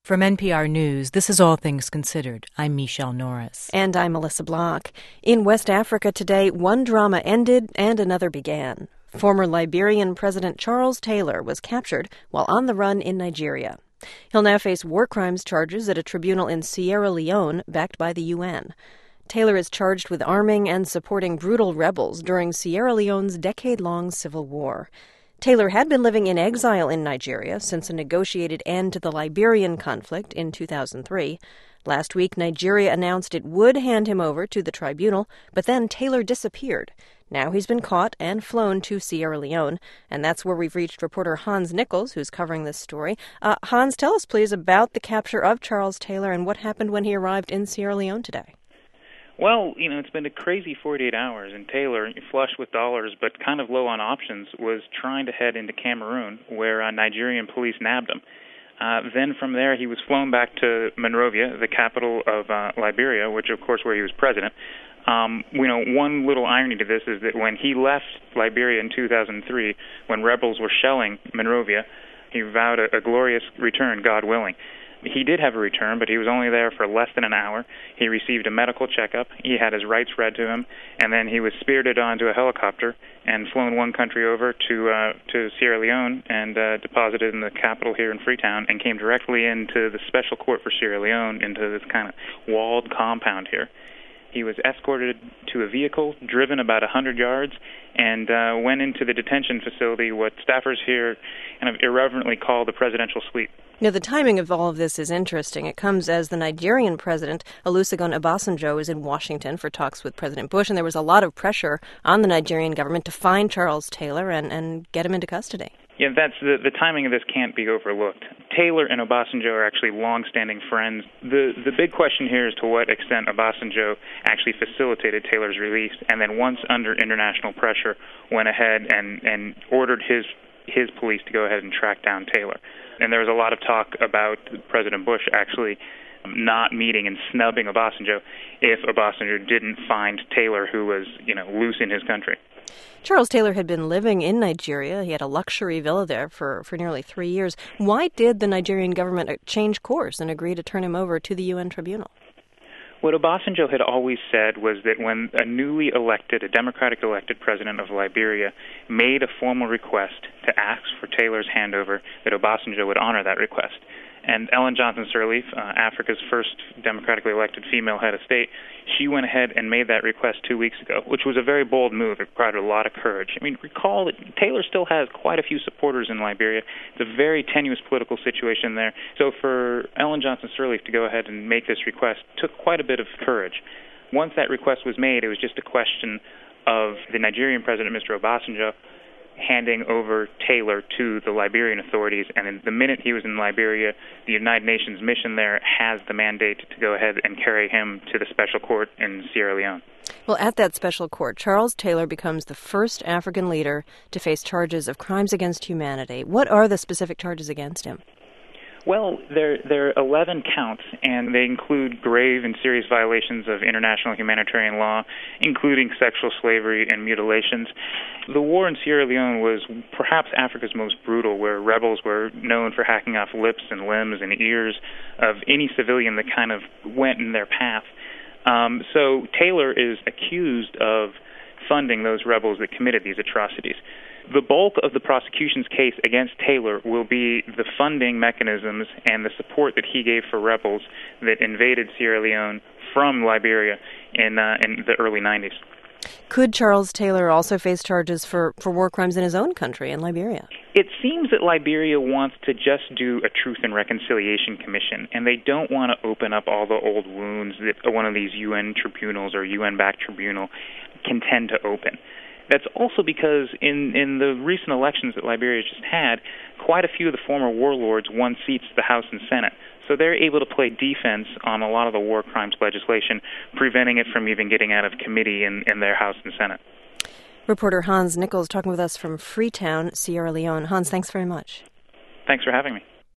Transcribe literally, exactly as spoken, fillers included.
From N P R News, this is All Things Considered. I'm Michelle Norris. And I'm Melissa Block. In West Africa today, one drama ended and another began. Former Liberian President Charles Taylor was captured while on the run in Nigeria. He'll now face war crimes charges at a tribunal in Sierra Leone backed by the U N. Taylor is charged with arming and supporting brutal rebels during Sierra Leone's decade-long civil war. Taylor had been living in exile in Nigeria since a negotiated end to the Liberian conflict in two thousand three. Last week, Nigeria announced it would hand him over to the tribunal, but then Taylor disappeared. Now he's been caught and flown to Sierra Leone, and that's where we've reached reporter Hans Nichols, who's covering this story. Uh, Hans, tell us, please, about the capture of Charles Taylor and what happened when he arrived in Sierra Leone today. Well, you know, it's been a crazy forty-eight hours, and Taylor, flush with dollars but kind of low on options, was trying to head into Cameroon, where uh, Nigerian police nabbed him. Uh, then from there, he was flown back to Monrovia, the capital of uh, Liberia, which, of course, where he was president. Um, you know, one little irony to this is that when he left Liberia in two thousand three, when rebels were shelling Monrovia, he vowed a, a glorious return, God willing. He did have a return, but he was only there for less than an hour. He received a medical checkup. He had his rights read to him, and then he was spirited onto a helicopter and flown one country over to uh, to Sierra Leone and uh, deposited in the capital here in Freetown, and came directly into the special court for Sierra Leone, into this kind of walled compound here. He was escorted to a vehicle, driven about one hundred yards, and uh, went into the detention facility, what staffers here kind of irreverently call the presidential suite. Now, the timing of all of this is interesting. It comes as the Nigerian president, Olusegun Obasanjo, is in Washington for talks with President Bush, and there was a lot of pressure on the Nigerian government to find Charles Taylor and, and get him into custody. Yeah, that's the, the timing of this can't be overlooked. Taylor and Obasanjo are actually long-standing friends. The the big question here is to what extent Obasanjo actually facilitated Taylor's release, and then once under international pressure, went ahead and, and ordered his his police to go ahead and track down Taylor. And there was a lot of talk about President Bush actually not meeting and snubbing Obasanjo if Obasanjo didn't find Taylor, who was, you know, loose in his country. Charles Taylor had been living in Nigeria. He had a luxury villa there for, for nearly three years. Why did the Nigerian government change course and agree to turn him over to the U N tribunal? What Obasanjo had always said was that when a newly elected, a democratic elected president of Liberia made a formal request to ask for Taylor's handover, that Obasanjo would honor that request. And Ellen Johnson Sirleaf, uh, Africa's first democratically elected female head of state, she went ahead and made that request two weeks ago, which was a very bold move. It required a lot of courage. I mean, recall that Taylor still has quite a few supporters in Liberia. It's a very tenuous political situation there. So for Ellen Johnson Sirleaf to go ahead and make this request took quite a bit of courage. Once that request was made, it was just a question of the Nigerian president, Mister Obasanjo, handing over Taylor to the Liberian authorities, and then the minute he was in Liberia, the United Nations mission there has the mandate to go ahead and carry him to the special court in Sierra Leone. Well, at that special court, Charles Taylor becomes the first African leader to face charges of crimes against humanity. What are the specific charges against him? Well, there, there are eleven counts, and they include grave and serious violations of international humanitarian law, including sexual slavery and mutilations. The war in Sierra Leone was perhaps Africa's most brutal, where rebels were known for hacking off lips and limbs and ears of any civilian that kind of went in their path. Um, so Taylor is accused of funding those rebels that committed these atrocities. The bulk of the prosecution's case against Taylor will be the funding mechanisms and the support that he gave for rebels that invaded Sierra Leone from Liberia in uh, in the early nineties. Could Charles Taylor also face charges for, for war crimes in his own country, in Liberia? It seems that Liberia wants to just do a Truth and Reconciliation Commission, and they don't want to open up all the old wounds that one of these U N tribunals or U N-backed tribunal can tend to open. That's also because in, in the recent elections that Liberia just had, quite a few of the former warlords won seats to the House and Senate. So they're able to play defense on a lot of the war crimes legislation, preventing it from even getting out of committee in, in their House and Senate. Reporter Hans Nichols talking with us from Freetown, Sierra Leone. Hans, thanks very much. Thanks for having me.